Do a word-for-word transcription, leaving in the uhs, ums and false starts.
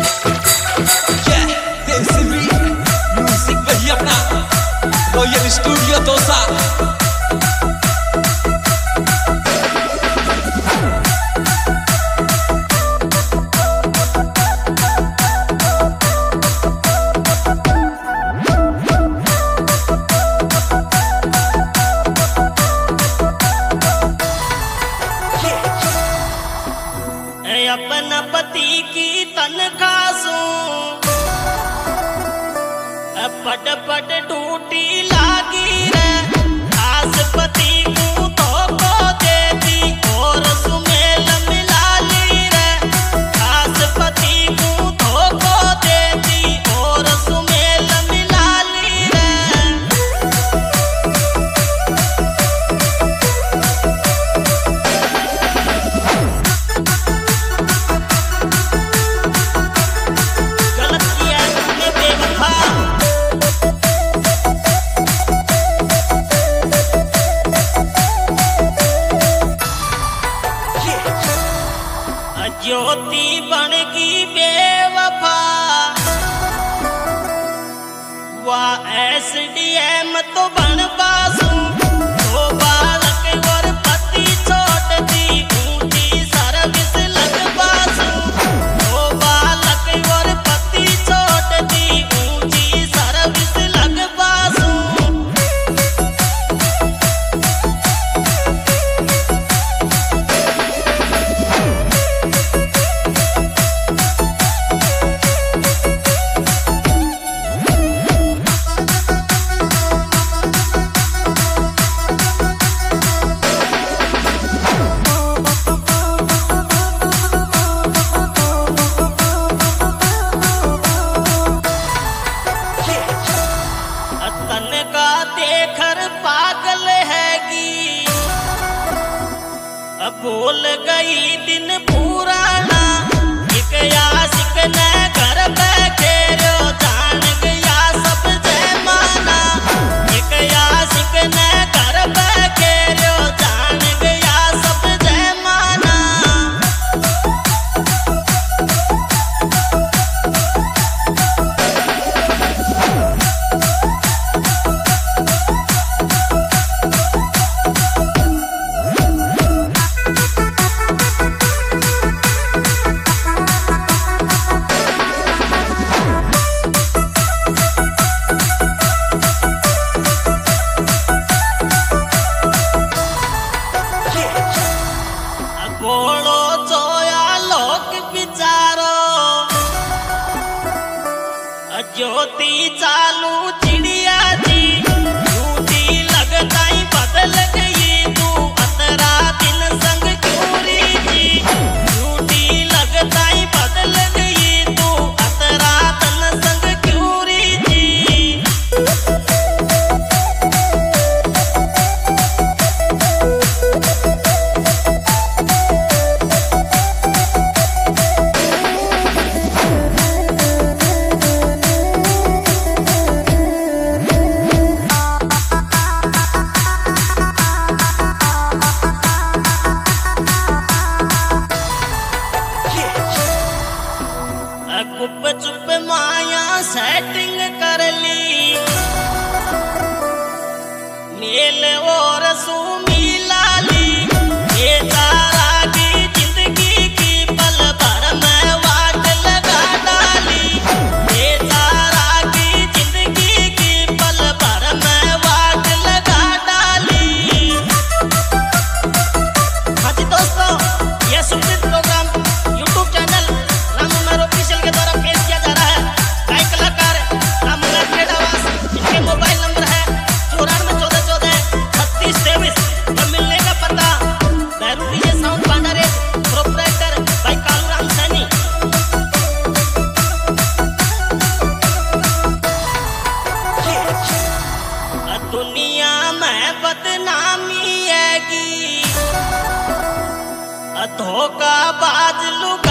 Royal Studio Dosa. अपना पति की तनख्वाह सू पट पट टूटी लागी रे आस पति को तो को दे दी और सुमेल मिला ली रे आस पति को तो को दे दी और सुमेल मिला ली रे गलत किया तुमने बेवफा ज्योति बन की बेवफा वाह एस डी एम तो बन बासू दो बालक और पति छोड़ दी ऊंची सर्विस लग बासू दो बालक और पति छोड़ दी ऊंची सर्विस लग बासू पागल हैगी अब भूल गई दिन पुराना एक आशिक ने घर बैठे रो जान गया सब जमाना एक आशिक ने घर बैठे रो जान गया सब जमाना बोलो जोया लोक बिचारो ज्योति चालू चिड़िया जी झूठी लगता ही बदल गई तू अतरा दिन संग क्यूरी जी झूठी लगता ही बदल गई तू अतरा दिन संग क्यूरी जी गुप चुप माया सेटिंग कर ली मेल और सुमीला ली ये तारा की जिंदगी की पल भर में वाट लगा डाली ये तारा की जिंदगी की पल भर में वाट लगा डाली। हाँ जी दोस्तों, ये Supreet programme YouTube channel Ramu Mehar official के द्वारा पेश किया जा रहा है। गायक कलाकार रामू मेहर खेड़ावास, इनके मोबाइल नंबर है चौरानवे चौदह चौदह छत्तीस तेईस और मिलने का पता Bairu DJ sound Bandarej proprietor भाई कालूराम सैनी। दुनिया में बदनामी हैगी धोखा बाज लुक